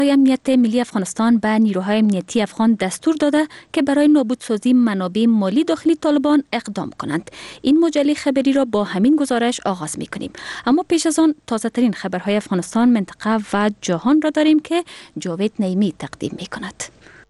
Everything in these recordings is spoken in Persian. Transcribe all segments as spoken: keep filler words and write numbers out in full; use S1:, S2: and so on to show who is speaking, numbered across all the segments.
S1: امنیت ملی افغانستان به نیروهای امنیتی افغان دستور داده که برای نابودسازی منابع مالی داخلی طالبان اقدام کنند. این مجله خبری را با همین گزارش آغاز می کنیم. اما پیش از آن تازه ترین خبرهای افغانستان، منطقه و جهان را داریم که جاوید نعیمی تقدیم می کند.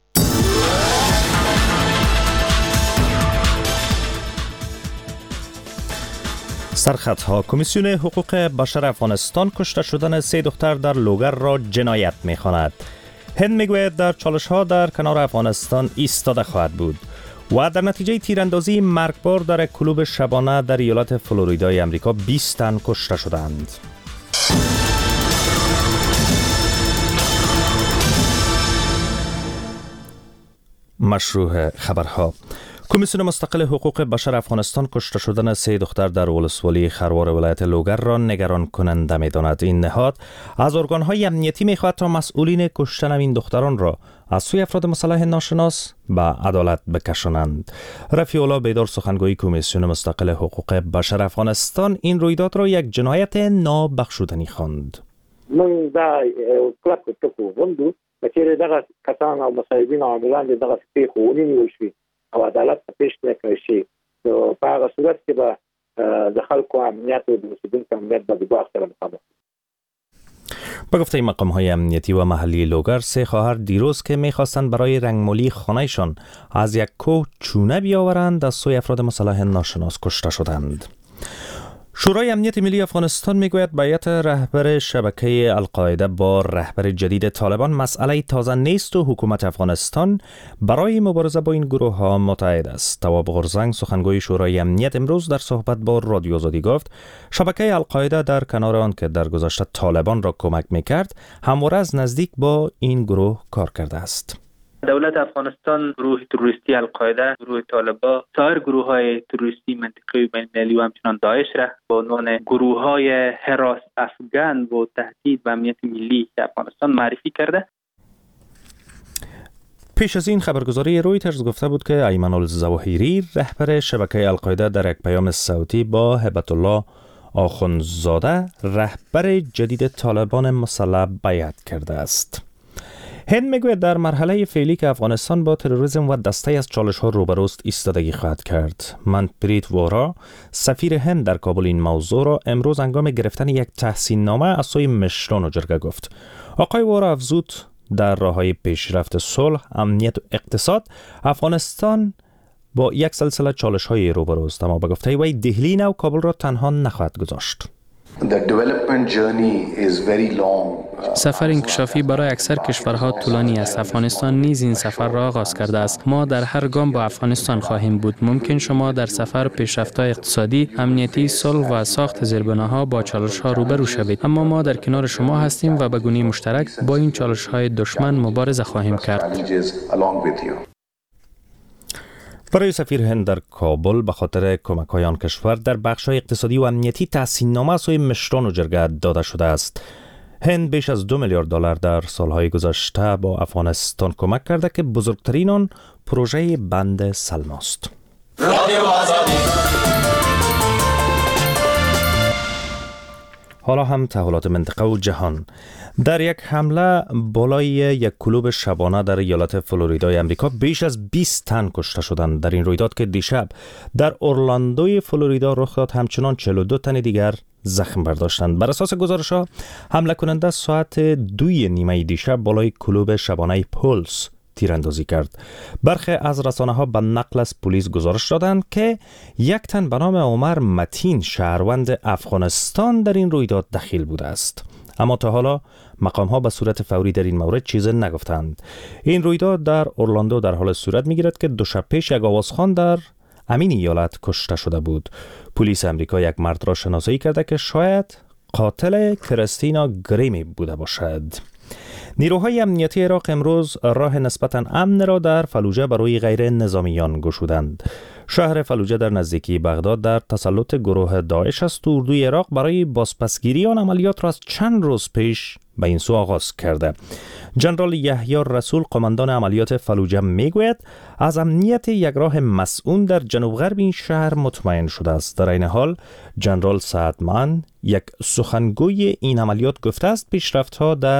S2: سرخطها. کمیسیون حقوق بشر افغانستان کشته شدن سه دختر در لوگر را جنایت می‌خواند. هند میگوید در چالش‌ها در کنار افغانستان ایستاده خواهد بود. و در نتیجه تیراندازی مرگبار در کلوب شبانه در ایالت فلوریدای امریکا بیست تن کشته شدند. مشروع خبرها. کمیسیون مستقل حقوق بشر افغانستان کشته شدن سه دختر در ولسوالی خروار ولایت لوگر را نگران کننده می‌داند. این نهاد از ارگان‌های امنیتی می‌خواهد تا مسئولین کشتن این دختران را از سوی افراد مسلح ناشناس به عدالت بکشانند. رفیع الله بیدار، سخنگوی کمیسیون مستقل حقوق بشر افغانستان، این رویداد را یک جنایت نابخشودنی خواند.
S3: من دا کلک ټکو غوندو چې دغه کسان او مسایبین او عاملان دغه پیښو ونیول شي او عدالت ته پیش کړل شي، نو په هغه صورت کې به د خلکو امنیت او د اوسیدونکو امنیت به د ګواښ سره مخامخ.
S2: به گفته مقام‌های امنیتی و محلی لوگر، سه خواهر دیروز که می‌خواستند برای رنگمالی خانه‌شان از یک کوه چونه بیاورند از سوی افراد مسلح ناشناس کشته شدند. شورای امنیت ملی افغانستان میگوید بیعت رهبر شبکه القاعده با رهبر جدید طالبان مسئله تازه نیست و حکومت افغانستان برای مبارزه با این گروه ها متحد است. تواب غرزنگ، سخنگوی شورای امنیت، امروز در صحبت با رادیو آزادی گفت شبکه القاعده در کنار آن که در گذشته طالبان را کمک میکرد، همواره از نزدیک با این گروه کار کرده است.
S4: دولت افغانستان گروه تروریستی القاعده، گروه طالبان، سایر گروه های تروریستی منطقه‌ای و بین‌المللی و همچنان داعش را با عنوان گروه های هراس افغان و تهدید به امنیت ملی افغانستان معرفی کرده.
S2: پیش از این خبرگزاری رویترز گفته بود که ایمن الظواهری، رهبر شبکه القاعده، در یک پیام صوتی با هبت الله آخوندزاده، رهبر جدید طالبان مسلح بیعت کرده است. هند میگوید در مرحله فعلی که افغانستان با تروریسم و دسته از چالش‌ها روبروست ایستادگی خواهد کرد. منپریت وارا، سفیر هند در کابل، این موضوع را امروز هنگام گرفتن یک تحسین نامه از سوی مشران جرگه گفت. آقای وارا افزود در راه‌های پیشرفت صلح، امنیت و اقتصاد افغانستان با یک سلسله چالش‌های روبروست، اما به گفته وی دهلی نو کابل را تنها نخواهد گذاشت.
S5: سفر انکشافی برای اکثر کشورها طولانی است. افغانستان نیز این سفر را آغاز کرده است. ما در هر گام با افغانستان خواهیم بود. ممکن شما در سفر پیشرفت‌های اقتصادی، امنیتی، صلح و ساخت زیربناها با چالش‌ها روبرو شوید، اما ما در کنار شما هستیم و به گونه مشترک با این چالش‌های دشمن مبارزه خواهیم کرد.
S2: برای سفیر هند در کابل به خاطر کمک‌های آن کشور در بخش‌های اقتصادی و امنیتی تحسین نامه از سوی مشران و جرگه داده شده است. هند بیش از دو میلیارد دلار در سالهای گذشته با افغانستان کمک کرده که بزرگترین آن پروژه بند سلما است. حالا هم تحولات منطقه و جهان. در یک حمله بالای یک کلوب شبانه در ایالت فلوریدای امریکا بیش از بیست تن کشته شدند. در این رویداد که دیشب در اورلاندوی فلوریدا رخ داد، همچنان چهل و دو تن دیگر زخم برداشتند. بر اساس گزارش‌ها، حمله کننده ساعت دوی نیمه دیشب بالای کلوب شبانه پولس تیراندازی کرد. برخی از رسانه‌ها به نقل از پلیس گزارش دادند که یک تن به نام عمر متین، شهروند افغانستان، در این رویداد دخیل بوده است. اما تا حالا مقام‌ها به صورت فوری در این مورد چیزی نگفتند. این رویداد در اورلاندو در حال صورت می‌گیرد که دو شب پیش یک آوازخوان در همین ایالت کشته شده بود. پلیس امریکا یک مرد را شناسایی کرده که شاید قاتل کریستینا گریمی بوده باشد. نیروهای امنیتی عراق امروز راه نسبتاً امن را در فلوجه برای غیر نظامیان گشودند. شهر فلوجه در نزدیکی بغداد در تسلط گروه داعش است و اردوی عراق برای بازپسگیری آن عملیات را از چند روز پیش به این سو آغاز کرده. جنرال یحیی رسول، قماندان عملیات فلوجه، میگوید از امنیت یک راه مسئول در جنوب غرب این شهر مطمئن شده است. در این حال جنرال سعدمن، یک سخنگوی این عملیات، گفته است پیشرفت‌ها در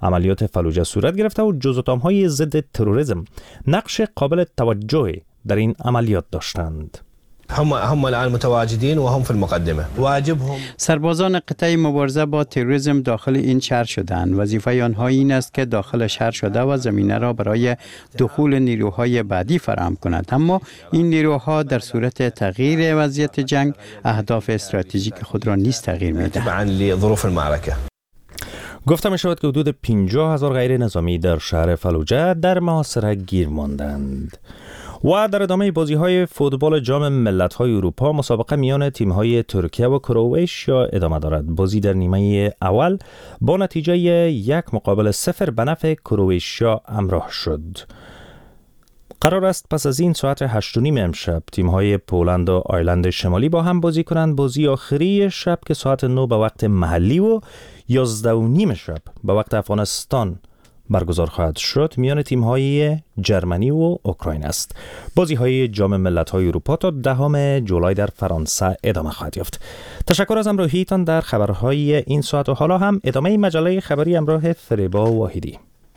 S2: عملیات فلوجه صورت گرفته و جزءاتم‌های ضد تروریسم نقش قابل توجهی در این عملیات داشتند.
S6: هم هم الان متواجدین و هم فی المقدمه. واجبهم
S7: سربازان قطعه مبارزه با تروریسم داخل این شهر شدند. وظیفه آنها این است که داخل شهر شده و زمینه را برای دخول نیروهای بعدی فراهم کنند. اما این نیروها در صورت تغییر وضعیت جنگ اهداف استراتژیک خود را نیز تغییر می‌دهند.
S6: تبعاً لظروف المعركه.
S2: گفته می شود که حدود پنجاه هزار غیر نظامی در شهر فلوجه در محاصره گیر ماندند. و در ادامه بازی های فوتبال جام ملت های اروپا مسابقه میان تیم های ترکیه و کرواتیا ادامه دارد. بازی در نیمه اول با نتیجه یک مقابل صفر به نفع کرواتیا همراه شد. قرار است پس از این ساعت هشت و نیم امشب تیم های پولند و آیرلند شمالی با هم بازی کنند. بازی آخری شب که ساعت نه به وقت محلی و یازده و نیم شب به وقت افغانستان برگزار خواهد شد میان تیم های جرمنی و اوکراین است. بازی های جام ملت های اروپا تا دهم جولای در فرانسه ادامه خواهد یافت. تشکر از همراهیتان در خبرهای این ساعت و حالا هم ادامه مجله خبری همراه فریبا واحدی.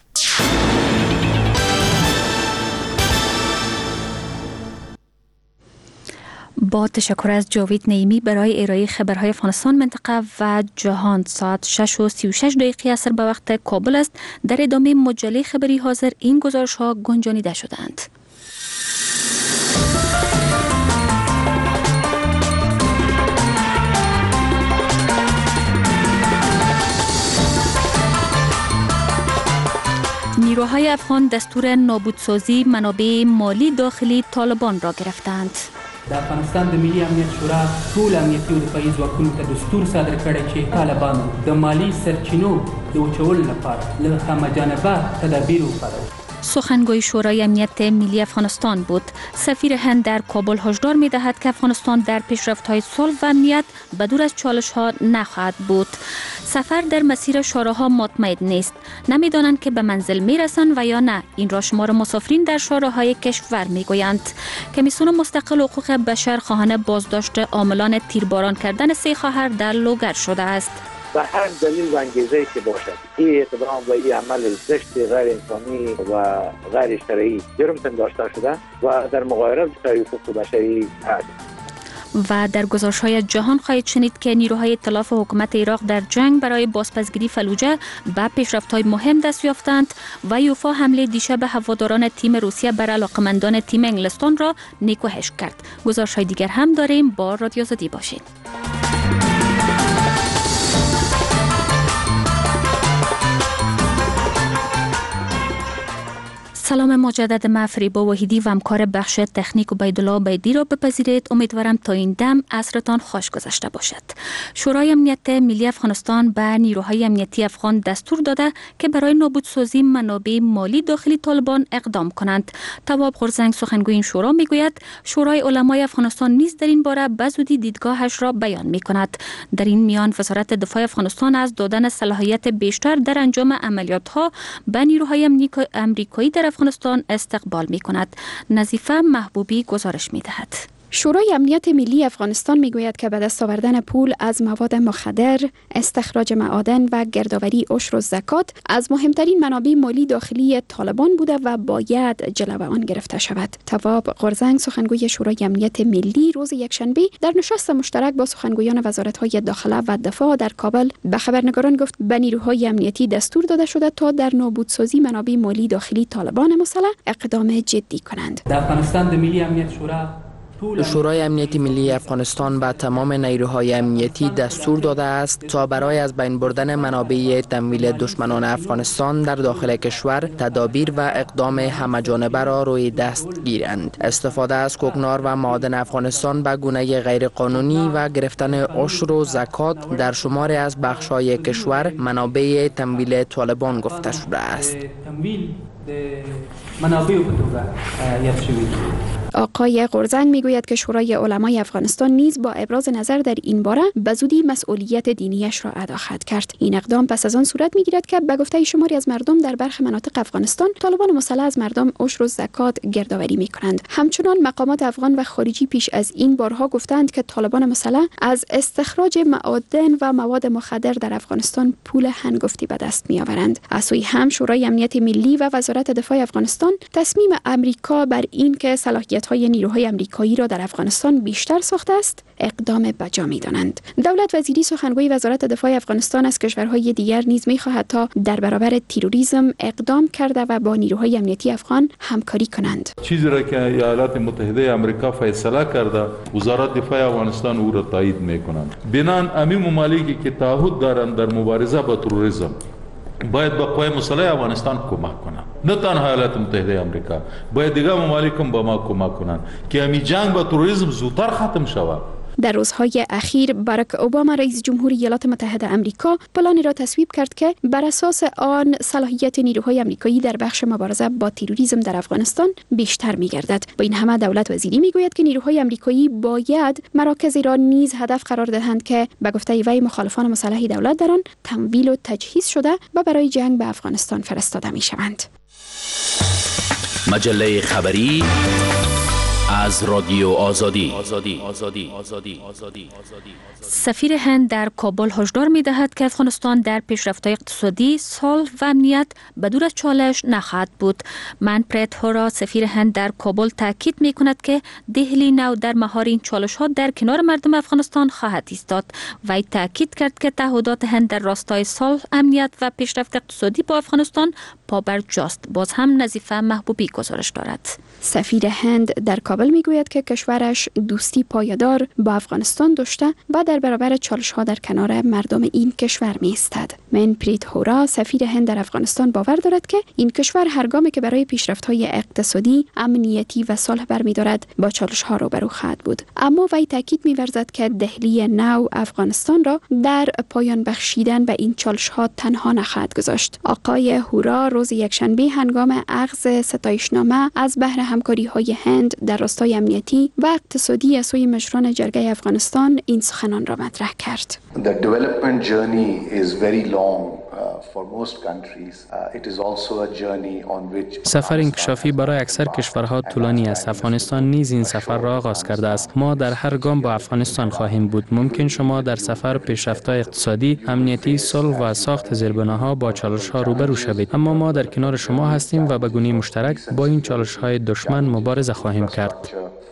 S1: با تشکر از جاوید نعیمی برای ارائه خبرهای افغانستان، منطقه و جهان. ساعت شش و سی و شش دقیقه عصر به وقت کابل است. در ادامه مجله خبری حاضر این گزارش ها گنجانیده شدند. نیروهای افغان دستور نابودسازی منابع مالی داخلی طالبان را گرفتند.
S8: د افغانستان د ملي امنیت شورا ټول امنیتي او دفاعي ځواکونو ته دستور صادر کړی چې طالبانو د مالی سرچینو د وچولو لپاره له همه‌جانبه تدابیر وکړي.
S1: سخنگوی شورای امنیت ملی افغانستان بود. سفیر هند در کابل هشدار می دهد که افغانستان در پیشرفت‌های صلح و امنیت بدور از چالش‌ها نخواهد بود. سفر در مسیر شاراها مطمئن نیست. نمی‌دانند که به منزل می‌رسند و یا نه. این را شمار مسافرین در شاراهای کشور می‌گویند. کمیسیون مستقل حقوق بشر خواهان بازداشت عاملان تیرباران کردن سه خواهر در لوگر شده است.
S3: به هر دلیل و انگیزه‌ای که باشد این اقدام و این عمل زشت غیر انسانی و غیر شرعی جرم پنداشته شده و در مغایرت با حقوق بشری است.
S1: و در گزارش‌های جهان خواهید شنید که نیروهای ائتلاف حکومت عراق در جنگ برای بازپسگیری فلوجه به پیشرفت‌های مهم دست یافتند و یوفا حمله دیشب به هواداران تیم روسیه بر علاقمندان تیم انگلستان را نیکوهش کرد. گزارش‌های دیگر هم داریم، با رادیو آزادی باشید. سلام مجدد، من فریبا واحدی و همکار بخش تکنیک و بیدالله بیدی را بپذیرید. امیدوارم تا این دم عصرتان خوش گذشته باشد. شورای امنیت ملی افغانستان به نیروهای امنیتی افغان دستور داده که برای نابودسازی منابع مالی داخلی طالبان اقدام کنند. تواب غرزنگ سخنگوی این شورا میگوید شورای علمای افغانستان نیز در این باره به زودی دیدگاهش را بیان میکند. در این میان وزارت دفاع افغانستان از دادن صلاحیت بیشتر در انجام عملیات ها به نیروهای امریکایی در افغانستان استقبال می کند. نظیفه محبوبی گزارش می دهد.
S9: شورای امنیت ملی افغانستان میگوید که به دست آوردن پول از مواد مخدر، استخراج معادن و گردآوری عشر و زکات از مهمترین منابع مالی داخلی طالبان بوده و باید جلو آن گرفته شود. تواب غرزنگ سخنگوی شورای امنیت ملی روز یکشنبه در نشست مشترک با سخنگویان وزارت‌های داخله و دفاع در کابل به خبرنگاران گفت به نیروهای امنیتی دستور داده شده تا در نابودسازی منابع مالی داخلی طالبان مسلح اقدام جدی کنند.
S8: در افغانستان د ملي امنیت شورا
S10: شورای امنیتی ملی افغانستان به تمام نیروهای امنیتی دستور داده است تا برای از بین بردن منابع تمویل دشمنان افغانستان در داخل کشور تدابیر و اقدام همه‌جانبه را روی دست گیرند. استفاده از کوکنار و معادن افغانستان به گونه غیرقانونی و گرفتن عشر و زکات در شماری از بخش‌های کشور منابع تمویل طالبان گفته شده است.
S8: منابع
S9: آقای غرزنگ میگوید میگوید که شورای علمای افغانستان نیز با ابراز نظر در این باره به زودی مسئولیت دینیش را ادا خواهد کرد. این اقدام پس از آن صورت میگیرد که به گفته شماری از مردم در برخی مناطق افغانستان طالبان مسلح از مردم عشر و زکات گردآوری میکنند. همچنان مقامات افغان و خارجی پیش از این بارها گفتند که طالبان مسلح از استخراج معادن و مواد مخدر در افغانستان پول هنگفتی به دست میآورند. از سوی هم شورای امنیت ملی و وزارت دفاع افغانستان تصمیم امریکا بر این که صلاحیت‌های نیروهای امریکایی را در افغانستان بیشتر ساخته است اقدام بجا می‌دانند. دولت وزیری سخنگوی وزارت دفاع افغانستان از کشورهای دیگر نیز می‌خواهد تا در برابر تروریسم اقدام کرده و با نیروهای امنیتی افغان همکاری کنند.
S11: چیزی را که ایالات متحده آمریکا فیصله کرده وزارت دفاع افغانستان او را تایید می‌کنند. بنان امی ممالکی که تعهد دارند در مبارزه با تروریسم باید به قوای مسلح افغانستان کمک کنند. نه تنها ایالات متحده آمریکا، باید دیگر ممالک هم به ما کمک کنند که امی جنگ با تروریسم زودتر ختم شود.
S9: در روزهای اخیر باراک اوباما رئیس جمهور ایالات متحده آمریکا پلانی را تصویب کرد که بر اساس آن صلاحیت نیروهای آمریکایی در بخش مبارزه با تروریسم در افغانستان بیشتر می‌گردد. با این همه دولت وزیری میگوید که نیروهای آمریکایی باید مراکزی را نیز هدف قرار دهند که به گفته وی مخالفان مسلح دولت در آن تمویل و تجهیز شده و برای جنگ به افغانستان فرستاده می‌شوند.
S12: مجله خبری از رادیو آزادی. آزادی. آزادی. آزادی. آزادی.
S1: سفیر هند در کابل هشدار می دهد که افغانستان در پیشرفت‌های اقتصادی، صلح و امنیت به دور از چالش نخواهد بود. منپریت هورا سفیر هند در کابل تاکید می کند که دهلی نو در مهار این چالش‌ها در کنار مردم افغانستان خواهد ایستاد. وی تاکید کرد که تعهدات هند در راستای صلح، امنیت و پیشرفت اقتصادی با افغانستان پابرجاست. باز هم نظیفه محبوبی گزارش دارد.
S9: سفیر هند در کابل میگوید که کشورش دوستی پایدار با افغانستان داشته و در برابر چالش‌ها در کنار مردم این کشور می‌ایستد. منپریت هورا سفیر هند در افغانستان باور دارد که این کشور هرگامی که برای پیشرفت‌های اقتصادی، امنیتی و صلح برمی‌دارد با چالش‌ها روبرو خواهد بود. اما وی تاکید می‌ورزد که دهلی نو افغانستان را در پایان بخشیدن به این چالش‌ها تنها نخواهد گذاشت. آقای هورا روز یکشنبه هنگام اخذ ستایشنامه از بهره همکاری‌های هند در راستای امنیتی و اقتصادی از سوی مشران جرگه افغانستان این سخنان را مطرح کرد.
S13: The development journey is very long uh, for most countries. Uh, it is also a journey on which
S5: سفر انکشافی برای اکثر کشورها طولانی است. افغانستان نیز این سفر را آغاز کرده است. ما در هر گام با افغانستان خواهیم بود. ممکن شما در سفر پیشرفت‌های اقتصادی، امنیتی، صلح و ساخت زیربناها با چالش‌ها روبرو شوید. اما ما در کنار شما هستیم و به گونه مشترک با این چالش‌های دشمن مبارزه خواهیم کرد.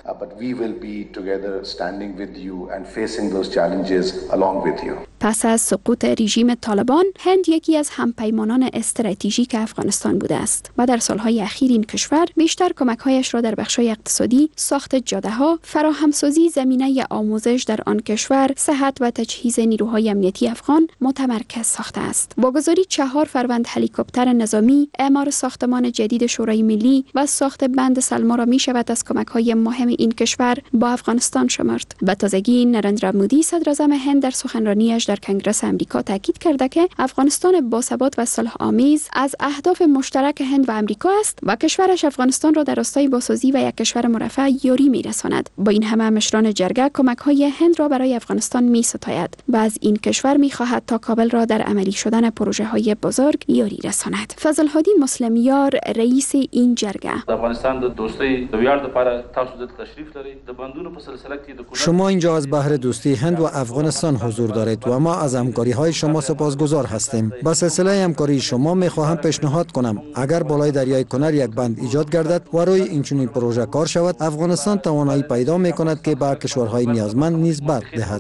S9: پس از سقوط رژیم طالبان، هند یکی از همپیمانان استراتژیک افغانستان بوده است و در سالهای اخیر این کشور بیشتر کمک‌هایش را در بخش‌های اقتصادی، ساخت جاده‌ها، فراهمسازی زمینه آموزش در آن کشور، صحت و تجهیز نیروهای امنیتی افغان متمرکز ساخته است. واگذاری چهار فروند هلیکوپتر نظامی، اعمار ساختمان جدید شورای ملی و ساخت بند سلما را می‌شود از کمک‌های مهم این کشور با افغانستان شمرد. به تازگی نریندرا مودی صدر اعظم هند در سخنرانیش در کنگره آمریکا تاکید کرده که افغانستان باثبات و صلح آمیز از اهداف مشترک هند و آمریکا است و کشورش افغانستان را در راستای بازسازی و یک کشور مرفه یاری می‌رساند. با این همه مشران جرگه کمک‌های هند را برای افغانستان می‌ستاید و از این کشور می‌خواهد تا کابل را در عملی شدن پروژه‌های بزرگ یاری رساند. فضل هادی مسلمیار رئیس این جرگه:
S14: افغانستان د دوستۍ د ویاړ لپاره تاسو د تشریف لرئ. د بندونو په سلسله کې د
S15: شما اینجا از بحر دوستی هند و افغانستان حضور دارید و ما از همکاری‌های شما سپاسگزار هستیم. با سلسله همکاری شما می‌خواهم پیشنهاد کنم اگر بالای دریای کنر یک بند ایجاد گردد و روی اینچنین پروژه کار شود، افغانستان توانایی پیدا می‌کند که به کشورهای نیازمند نیز برخ دهد.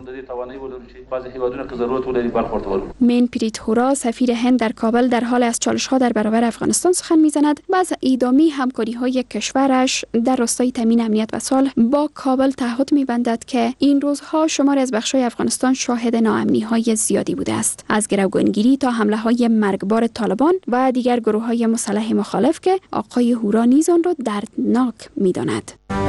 S9: منپریت هورا سفیر هند در کابل در حال از چالش‌ها در برابر افغانستان سخن می‌زند و از ادامه همکاری‌های کشورش در راستای تامین امنیت و صلح با کابل تعهد می‌بندد که این روزها شماری از بخش‌های افغانستان شاهد ناامنی‌های زیادی بوده است، از گروگانگیری تا حمله‌های مرگبار طالبان و دیگر گروه‌های مسلح مخالف که آقای هورا نیز آن را دردناک می‌داند.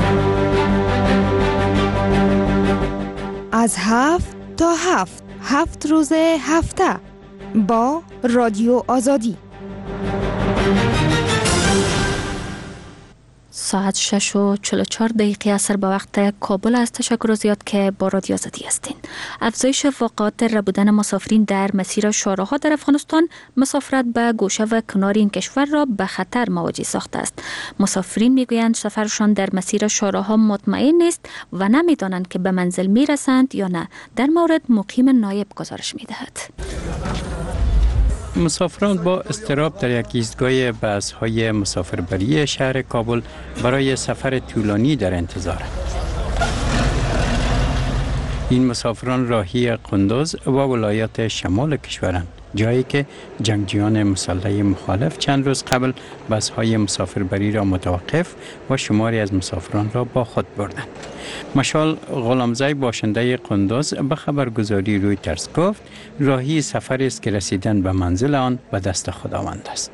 S16: از هفت تا هفت هفت روز هفته با رادیو آزادی.
S1: ساعت شش و چهل و چهار دقیقه اثر به وقت کابل است. تشکر و زیاد که با رادیو آزادی هستین. افزایش واقعات ربودن مسافرین در مسیر شاهراها در افغانستان مسافرت به گوشه و کنار این کشور را به خطر مواجه ساخته است. مسافرین میگویند سفرشان در مسیر شاهراها مطمئن نیست و نمیدانند که به منزل میرسند یا نه. در مورد مقیم نایب گزارش میدهد.
S7: مسافران با اضطراب در یک ایستگاه بس‌های مسافربری شهر کابل برای سفر طولانی در انتظارند. این مسافران راهی قندوز و ولایات شمال کشورند، جایی که جنگجویان مسلح مخالف چند روز قبل بس‌های مسافربری را متوقف و شماری از مسافران را با خود بردند. مشال غلامزی باشنده قندوز به خبرگزاری رویترز گفت راهی سفر است که رسیدن به منزل آن به دست خداوند است.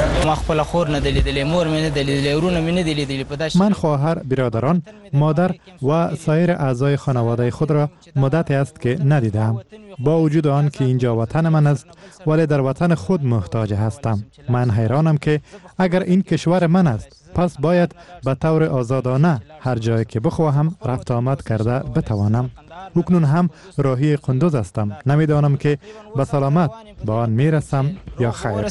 S17: من خواهر، برادران، مادر و سایر اعضای خانواده خود را مدتی است که ندیدم. با وجود آن که اینجا وطن من است، ولی در وطن خود محتاج هستم. من حیرانم که اگر این کشور من است، پس باید به طور آزادانه هر جایی که بخواهم رفت آمد کرده بتوانم. اکنون هم راهی قندوز هستم. نمیدانم که به سلامت به آن میرسم یا خیر.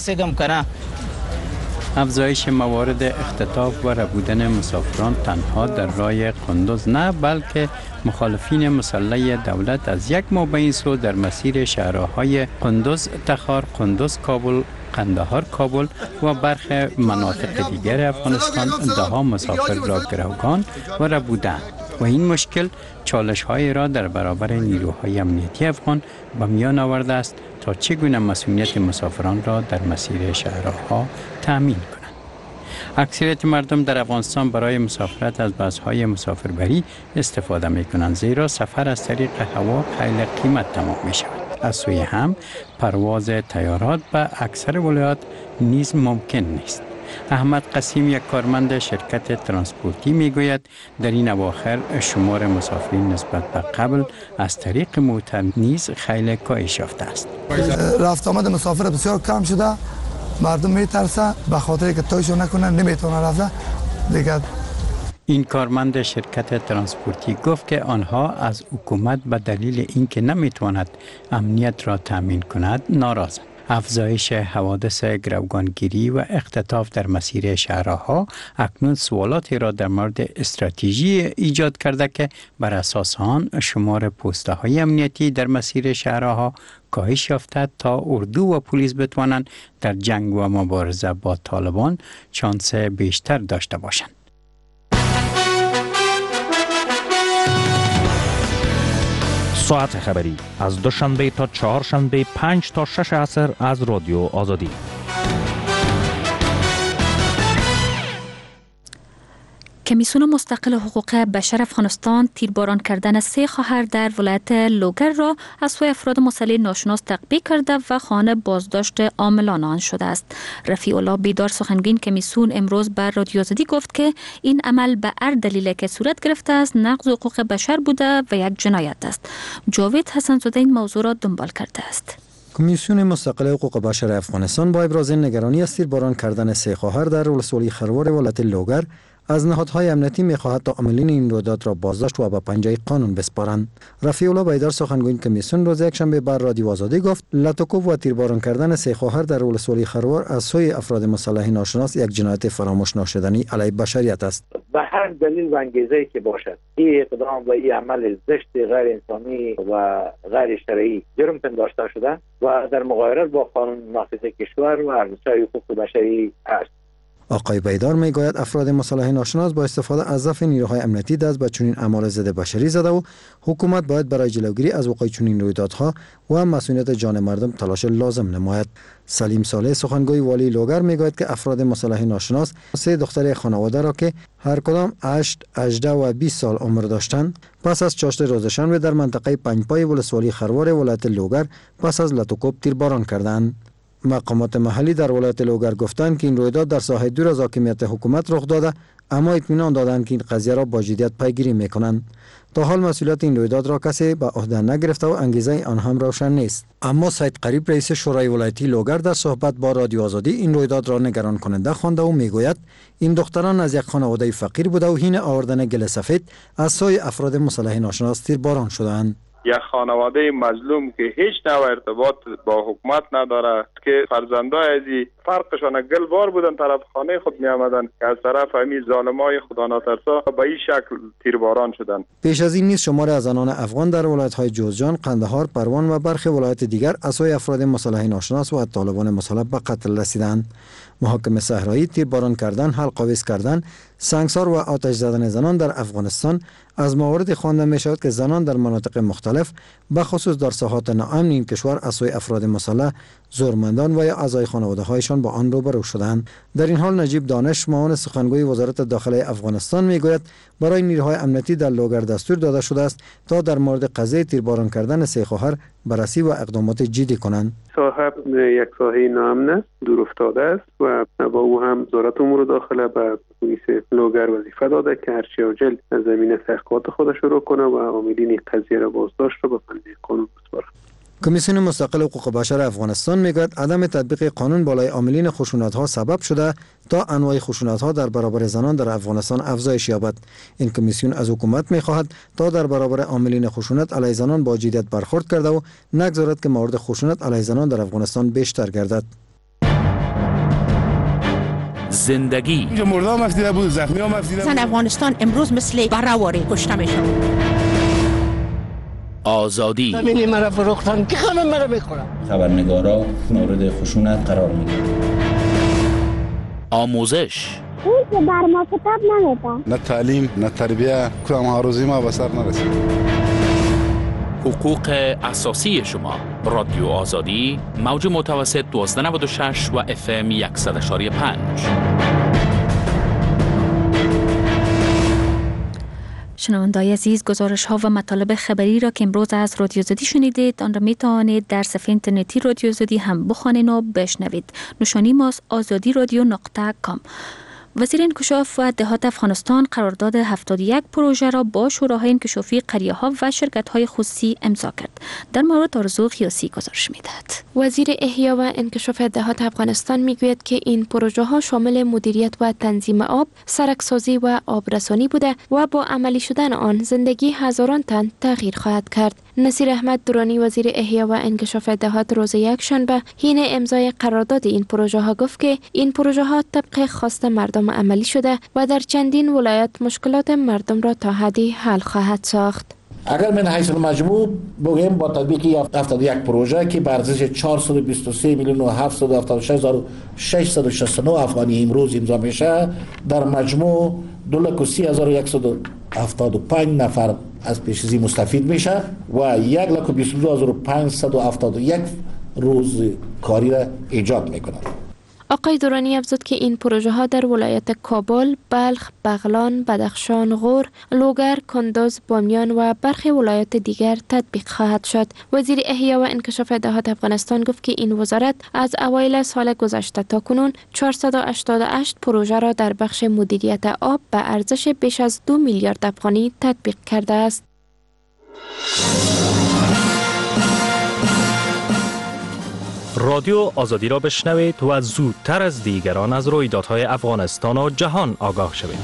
S7: افزایش موارد اختطاف و ربودن مسافران تنها در راه قندوز نه، بلکه مخالفین مسلح دولت از یک ماه به این سو در مسیر شهرهای قندوز، تخار، قندوز کابل، قندهار کابل و برخی مناطق دیگر افغانستان دهها مسافر را گروگان و ربودند و این مشکل چالش های را در برابر نیروهای امنیتی افغان به میان آورده است تا چگونه مسئولیت مسافران را در مسیر شهرها تأمین کنند. اکثریت مردم در افغانستان برای مسافرت از بس‌های مسافربری استفاده می کنند، زیرا سفر از طریق هوا خیلی قیمت تمام می شود. از سوی هم پرواز طیارات به اکثر ولایات نیز ممکن نیست. احمد قسیم، یک کارمند شرکت ترانسپورتی، میگوید در این اواخر شمار مسافرین نسبت به قبل از طریق موتر نیز خیلی کاهش یافته است.
S18: رفت آمد مسافر بسیار کم شده. مردم میترسه به خاطر که تویشو نکنن نمیتونه رفته دیگه.
S7: این کارمند شرکت ترانسپورتی گفت که آنها از حکومت به دلیل اینکه نمیتواند امنیت را تامین کند ناراضند. افزایش حوادث گروگانگیری و اختطاف در مسیر شهرها اکنون سوالاتی را در مورد استراتژی ایجاد کرده که بر اساس آن شمار پوسته های امنیتی در مسیر شهرها کاهش یافته تا اردو و پلیس بتوانند در جنگ و مبارزه با طالبان شانس بیشتر داشته باشند.
S2: ساعت خبری از دوشنبه تا چهارشنبه پنج تا شش عصر از رادیو آزادی.
S1: کمیسیون مستقل حقوق بشر افغانستان تیرباران کردن سه خواهر در ولایت لوگر را از سوی افراد مسلح ناشناس تقبیه کرده و خانه بازداشت عاملان آن شده است. رفیع الله بیدار، سخنگوی کمیسیون، امروز بر رادیو آزادی گفت که این عمل به هر دلیل که صورت گرفته است نقض حقوق بشر بوده و یک جنایت است. جاوید حسن‌زاده این موضوع را دنبال کرده است.
S15: کمیسیون مستقل حقوق بشر افغانستان با ابراز نگرانی از تیرباران کردن سه خواهر در ولسوالی خروار ولایت لوگر از نهادهای امنیتی می‌خواهد تا عاملین این رویداد را بازداشت و به پنجه قانون بسپارند. رفیع الله بیدار، سخنگوی کمیسیون، روز یکشنبه بر رادیو آزادی گفت لطوکوب و تیرباران کردن سه خواهر در ولسوالی خروار از سوی افراد مسلح ناشناس یک جنایت فراموش ناشدنی علیه بشریت است.
S3: به هر دلیل و انگیزه‌ای که باشد این اقدام و این عمل زشت، غیر انسانی و غیر شرعی جرم پنداشته شده و در مغایرت با قانون نافذ کشور و ارزش‌های حقوق بشری است.
S15: آقای بیدار میگوید افراد مسلح ناشناس با استفاده از ضعف نیروهای امنیتی دست به چنین اعمال ضد بشری زده و حکومت باید برای جلوگیری از وقوع چنین رویدادها و مسئولیت جان مردم تلاش لازم نماید. سلیم صالح، سخنگوی والی لوگر، میگوید که افراد مسلح ناشناس سه دختر خانواده را که هر کدام هشت، هجده و بیست سال عمر داشتند پس از چاشت روز شنبه در منطقه پنجپای ولسوالی خروار ولایت لوگر پس از لطوکوب تیرباران کردند. مقامات محلی در ولایت لوگر گفتند که این رویداد در ساحه دور از حاکمیت حکومت رخ داده، اما اطمینان دادند که این قضیه را با جدیت پیگیری میکنند. تا حال مسئولیت این رویداد را کسی به عهده نگرفته و انگیزه آن هم روشن نیست. اما سید قریب رئیس شورای ولایتی لوگر در صحبت با رادیو آزادی این رویداد را نگران کننده خوانده و میگوید این دختران از یک خانواده فقیر بوده و حین آوردن گل سفید از سوی افراد مسلح ناشناس تیرباران شدند.
S19: یک خانواده مظلوم که هیچ نوع ارتباط با حکومت نداره که فرزندای ازی فرقشان گلبار بودن طرف خانه خود می آمدن که از طرف همی ظالمای خدا ناترسا به این شکل تیرباران شدند.
S15: پیش از این نیز شمار از زنان افغان در ولایت‌های جوزجان، قندهار، پروان و برخی ولایت دیگر از سوی افراد مسلح ناشناس و طالبان مسلح به قتل رسیدند. محاکم صحرایی، تیرباران کردن، حلق‌آویز کردن، سنگسار و آتش زدن زنان در افغانستان از موارد خوانده می شود که زنان در مناطق مختلف به خصوص در ساحات ناامن این کشور از سوی افراد مسلح، زورمندان و یا اعضای خانواده هایشان با آن روبرو شدند. در این حال نجیب دانش، معاون سخنگوی وزارت داخله افغانستان میگوید برای نیروهای امنیتی در لوگر دستور داده شده است تا در مورد قضیه تیرباران کردن سه خواهر بررسی و اقدامات جدی کنند.
S20: ساحه یک ساحه ناامن است، دور افتاده است و با او هم وزارت امور داخله به پلیس لوگر وظیفه داده که هرچی عاجل زمینه تحقیقات خود شروع کنه و عاملین قضیه را بازداشت را به پنجه قانون بسپاره.
S15: کمیسیون مستقل حقوق بشر افغانستان میگوید عدم تطبیق قانون بالای عاملین خشونت‌ها سبب شده تا انواع خشونت‌ها در برابر زنان در افغانستان افزایش یابد. این کمیسیون از حکومت می‌خواهد تا در برابر عاملین خشونت علیه زنان با جدیت برخورد کرده و نگذارد که موارد خشونت علیه زنان در افغانستان بیشتر گردد.
S12: زندگی
S21: مردم مفیده بود، زخمی ها مفیده بود.
S22: زن افغانستان امروز مثل برآوری کشته میشه.
S12: آزادی
S21: زمینی مرا فروختن که همه مرا میخورن.
S23: خبرنگارا مورد خشونت قرار میگیرن.
S12: آموزش
S24: اون که بر ما کتاب نمیده.
S21: نه تعلیم نه تربیه کدام هاروزی ما به سر نرسید.
S12: حقوق اساسی شما. رادیو آزادی موج متوسط دوازده نود و شش و اف ام صد و یک و پنج.
S1: شنوندای عزیز، گزارش ها و مطالب خبری را که امروز از رادیو آزادی شنیدید آن را می توانید در صفحه اینترنتی رادیو آزادی هم بخوانید و بشنوید. نشانی ماست آزادی رادیو نقطه کام. وزیر انکشاف و دهات افغانستان قرارداد هفتاد و یک پروژه را با شوراهای انکشافی قریه‌ها و شرکت‌های خصوصی امضا کرد. در مورد آرزو خیاسی گزارش می‌دهد.
S25: وزیر احیا و انکشاف دهات افغانستان میگوید که این پروژه ها شامل مدیریت و تنظیم آب، سرکسازی و آبرسانی بوده و با عملی شدن آن زندگی هزاران تن تغییر خواهد کرد. نصیر احمد درانی وزیر احیا و انکشاف دهات روز یک شنبه حین امضای قرارداد این پروژه ها گفت که این پروژه ها طبق خواست مردم عملی شده و در چندین ولایت مشکلات مردم را تا حدی حل خواهد ساخت.
S26: اگر من حیث المجموع بگیم با تطبیق هفتاد و یک پروژه که به ارزش چهارصد و بیست و سه میلیون و هفتصد و هفتاد و شش هزار و ششصد و شصت و نه افغانی امروز امضا میشه، در مجموع دو لک و سی هزار و صد و هفتاد و پنج نفر از پیش‌ازی مستفید میشه و یک لک و بیست و دو هزار و پانصد و هفتاد و یک روز کاری را ایجاد میکنه.
S25: آقای دورانی افزود که این پروژه ها در ولایت کابل، بلخ، بغلان، بدخشان، غور، لوگر، کندز، بامیان و برخی ولایت دیگر تطبیق خواهد شد. وزیر احیا و انکشاف دهات افغانستان گفت که این وزارت از اوایل سال گذشته تا کنون چهارصد و هشتاد و هشت پروژه را در بخش مدیریت آب به ارزش بیش از دو میلیارد افغانی تطبیق کرده است.
S2: رادیو آزادی را بشنوید و زودتر از دیگران از رویدادهای افغانستان و جهان آگاه شوید.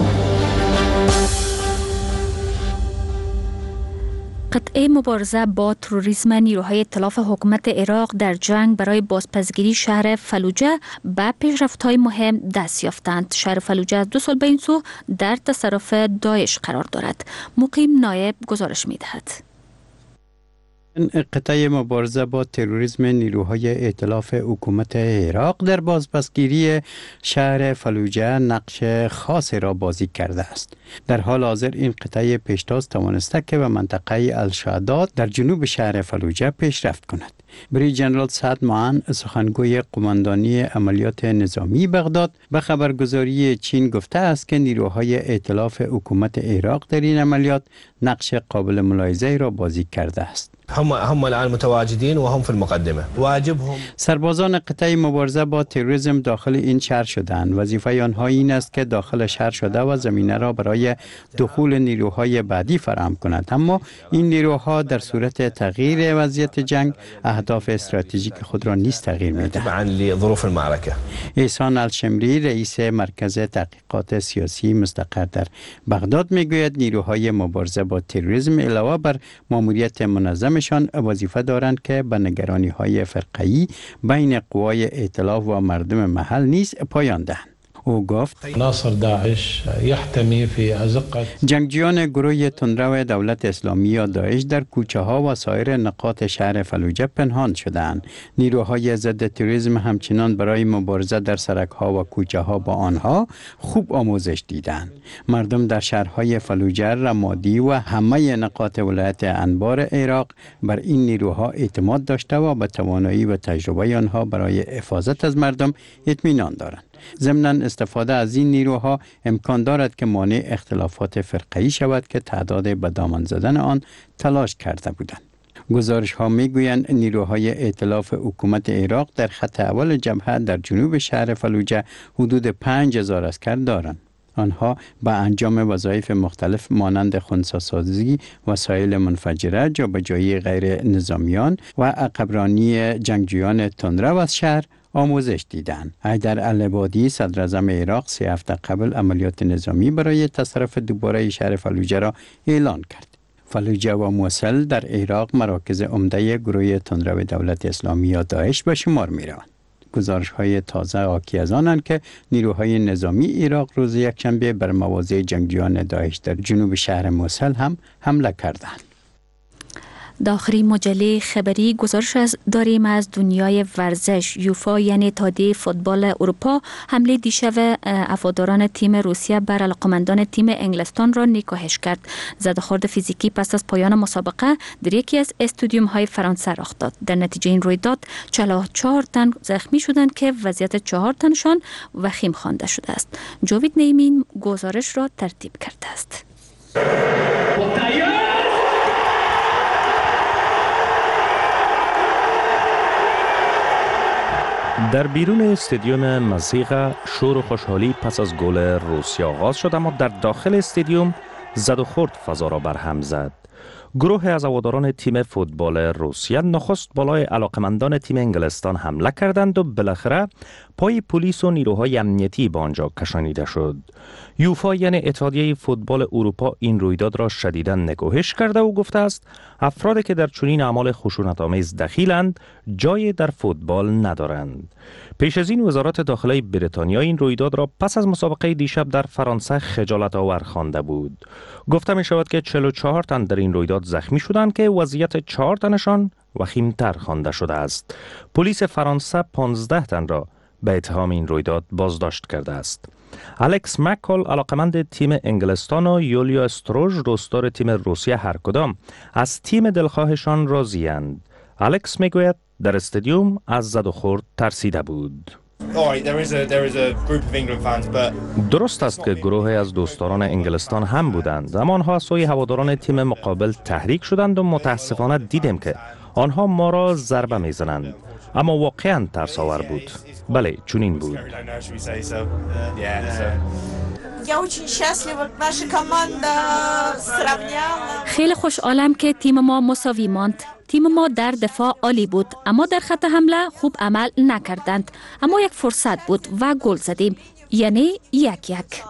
S1: قطعه مبارزه با تروریسم نیروهای ائتلاف حکومت عراق در جنگ برای بازپسگیری شهر فلوجه به پیشرفت‌های مهم دست یافتند. شهر فلوجه از دو سال به این سو در تصرف داعش قرار دارد. مقیم نایب گزارش می‌دهد.
S7: قطعه مبارزه با تروریسم نیروهای ائتلاف حکومت عراق در بازپسگیری شهر فلوجه نقش خاصی را بازی کرده است. در حال حاضر این قطعه پیشتاز توانسته که به منطقه الشهداد در جنوب شهر فلوجه پیشرفت کند. بری جنرال سعد معن، سخنگوی قماندانی عملیات نظامی بغداد، به خبرگزاری چین گفته است که نیروهای ائتلاف حکومت عراق در این عملیات نقش قابل ملاحظه را بازی کرده است.
S4: هم هم الان متواجدين وهم في المقدمه. واجبهم
S7: سربازان قطعه مبارزه با تروریسم داخل این شهر شدند. وظیفه آنها این است که داخل شهر شده و زمینه را برای دخول نیروهای بعدی فراهم کنند. اما این نیروها در صورت تغییر وضعیت جنگ اهداف استراتژیک خود را نیز تغییر می‌دهند.
S4: تبعاً لظروف المعركه.
S7: احسان الشمری رئیس مرکز تحقیقات سیاسی مستقر در بغداد میگوید نیروهای مبارزه با تروریسم علاوه بر ماموریت منظمشان وظیفه دارند که به نگرانی‌های فرقه‌ای بین قوای ائتلاف و مردم محل نیز پایان دهند. او گفت
S6: ناصر داعش یحتمی فی ازقه
S7: جنگجویان گروه تندرو دولت اسلامی یا داعش در کوچه ها و سایر نقاط شهر فلوجه پنهان شدند. نیروهای ضد تروریسم همچنان برای مبارزه در سرک ها و کوچه ها با آنها خوب آموزش دیدند. مردم در شهرهای فلوجه، رمادی و همه نقاط ولایت انبار عراق بر این نیروها اعتماد داشته و به توانایی و تجربه آنها برای حفاظت از مردم اطمینان دارند. ضمن استفاده از این نیروها امکان دارد که مانع اختلافات فرقه‌ای شود که تعداد به دامن زدن آن تلاش کرده بودند. گزارش ها می گویند نیروهای ائتلاف حکومت عراق در خط اول جبهه در جنوب شهر فلوجه حدود پنج هزار عسکر دارند. آنها به انجام وظایف مختلف مانند خنثی‌سازی، وسایل منفجره، جابجایی غیر نظامیان و عقبرانی جنگجویان تندرو از شهر آموزش دیدند. حیدر العبادی صدر اعظم عراق سه هفته قبل عملیات نظامی برای تصرف دوباره شهر فلوجه را اعلان کرد. فلوجه و موصل در عراق مراکز عمده گروه تندرو دولت اسلامی یا داعش به شمار می روند. گزارش های تازه حاکی از آنند که نیروهای نظامی عراق روز یکشنبه بر مواضع جنگجویان داعش در جنوب شهر موصل هم حمله کردند.
S1: داخلی مجله خبری گزارش از داریم از دنیای ورزش. یوفا یعنی اتحادیه فوتبال اروپا حمله دیشب هواداران تیم روسیه بر علاقمندان تیم انگلستان را نکاهش کرد. زدخورد فیزیکی پس از پایان مسابقه در یکی از استادیوم های فرانسه رخ داد. در نتیجه این رویداد چهل و چهار تن زخمی شدند که وضعیت چهار تنشان وخیم خوانده شده است. جاوید نیمین گزارش را ترتیب کرده است.
S2: در بیرون استادیوم مزیغ شور و خوشحالی پس از گل روسیه آغاز شد، اما در داخل استادیوم زد و خورد فضا را برهم زد. گروه از هواداران تیم فوتبال روسیه نخست بالای علاقمندان تیم انگلستان حمله کردند و بالاخره پای پلیس و نیروهای امنیتی به آنجا کشانیده شد. یوفا یعنی اتحادیه فوتبال اروپا این رویداد را شدیداً نکوهش کرده و گفته است افرادی که در چنین اعمال خشونت‌آمیز دخیلند جای در فوتبال ندارند. پیش از این وزارت داخلی بریتانیا این رویداد را پس از مسابقه دیشب در فرانسه خجالت آور خوانده بود. گفته می شود که چهل و چهار تن در این رویداد زخمی شدند که وضعیت چهار تنشان وخیمتر خوانده شده است. پلیس فرانسه پانزده تن را به اتهام این رویداد بازداشت کرده است. الکس مکل علاقمند تیم انگلستان و یولیا استروژ دوستدار تیم روسیه هر کدام از تیم دلخواهشان راضی‌اند. الکس میگوید در استادیوم از زد و خورد ترسیده بود. درست است که گروهی از دوستداران انگلستان هم بودند، اما آنها از سوی هواداران تیم مقابل تحریک شدند و متاسفانه دیدیم که آنها ما را ضربه میزنند. اما واقعا ترس‌آور بود. بله، چنین بود.
S1: خیلی خوشحالم که تیم ما مساوی ماند. تیم ما در دفاع عالی بود، اما در خط حمله خوب عمل نکردند. اما یک فرصت بود و گل زدیم، یعنی یک یک.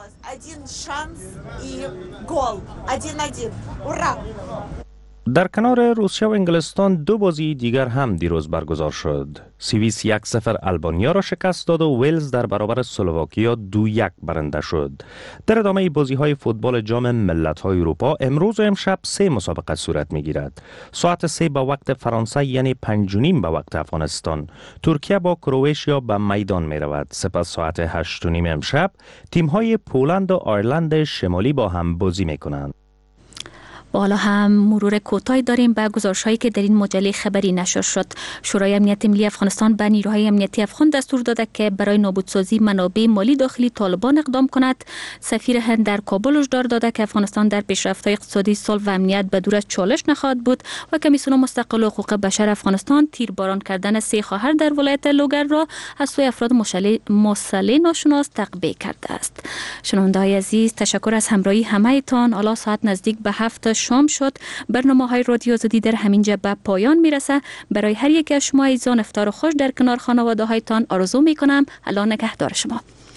S2: در کنار روسیه و انگلستان دو بازی دیگر هم دیروز برگزار شد. سوئیس یک صفر آلبانیا را شکست داد و ولز در برابر اسلواکیا دو یک برنده شد. در ادامه بازی های فوتبال جام ملت‌های اروپا امروز و امشب سه مسابقه صورت می‌گیرد. ساعت سه به وقت فرانسه یعنی پنج و نیم به وقت افغانستان ترکیه با کرواتیا به میدان می‌رود. سپس ساعت هشت و نیم امشب تیم‌های پولند و آیرلند شمالی با هم بازی می‌کنند.
S1: بالا هم مرور کوتاهی داریم به گزارش‌هایی که در این مجله خبری نشر شد. شورای امنیت ملی افغانستان به نیروهای امنیتی افغان دستور داده که برای نابودسازی منابع مالی داخلی طالبان اقدام کند. سفیر هند در کابل هشدار داده که افغانستان در پیشرفت‌های اقتصادی، صلح و امنیت به دور از چالش نخواهد بود و کمیسیون مستقل حقوق بشر افغانستان تیرباران کردن سه خواهر در ولایت لوگر را از سوی افراد مسلح ناشناس تعقیب کرده است. شنونده‌های عزیز، تشکر از همراهی همه‌تان. حالا ساعت نزدیک به هفت شام شد. برنامه‌های رادیو آزادی در همینجا به پایان میرسه. برای هر یک از شما عزیزان افطار خوش در کنار خانواده‌هایتان آرزو میکنم. الله نگهدار شما.